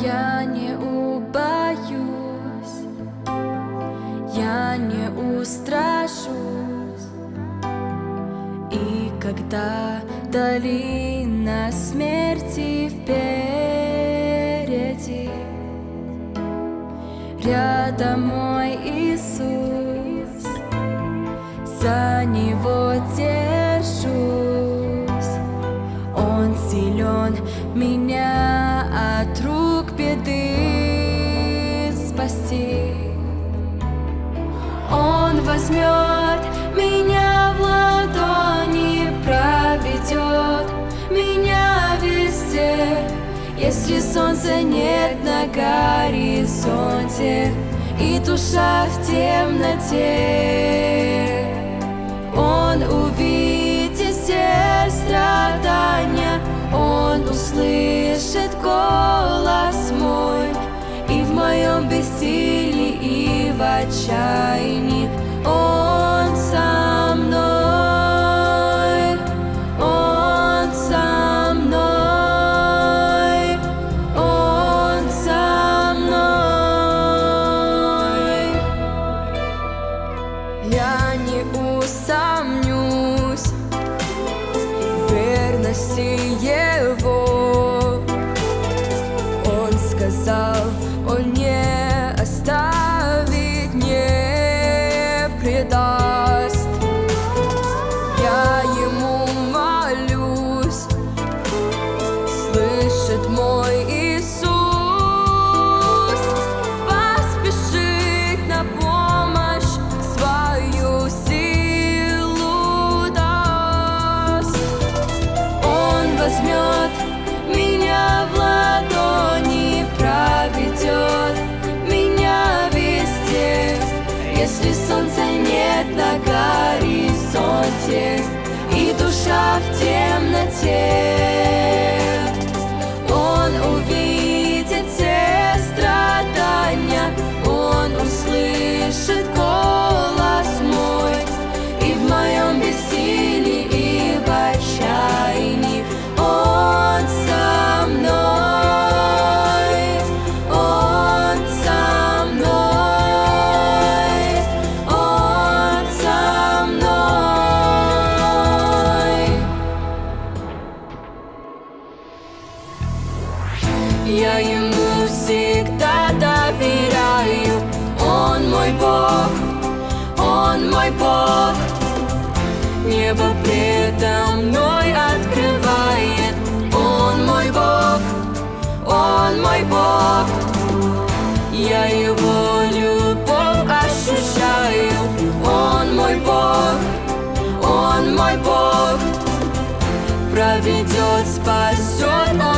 Я не убоюсь, я не устрашусь. И когда долина смерти впереди, рядом мой Иисус, за Него держусь. Он силен меня от рук беды спасти. Он возьмет меня в ладони, проведет меня везде. Если солнца нет на горизонте и душа в темноте, Он увидит все страдания, Он услышит голос мой. И в моем бессилии и в отчаянии Он со мной, Он со мной, Он со мной. Я не усомнюсь в верности Его. Он сказал, Он не оставит, не предаст. Я Ему молюсь, слышит мой Иисус, поспешит на помощь, свою силу даст. Он возьмет меня в ладони, проведет меня везде. Если солнца нет на горизонте и душа в темноте, Он увидит все страдания, Он услышит голос мой. И в моем бессилии и в отчаянии Он со мной, Он со мной, Он со мной. Я Ему всегда доверяю. Он мой Бог, Он мой Бог. Небо предо мной открывает. Он мой Бог, Он мой Бог. Я Его любовь ощущаю. Он мой Бог, Он мой Бог. Проведет, спасет.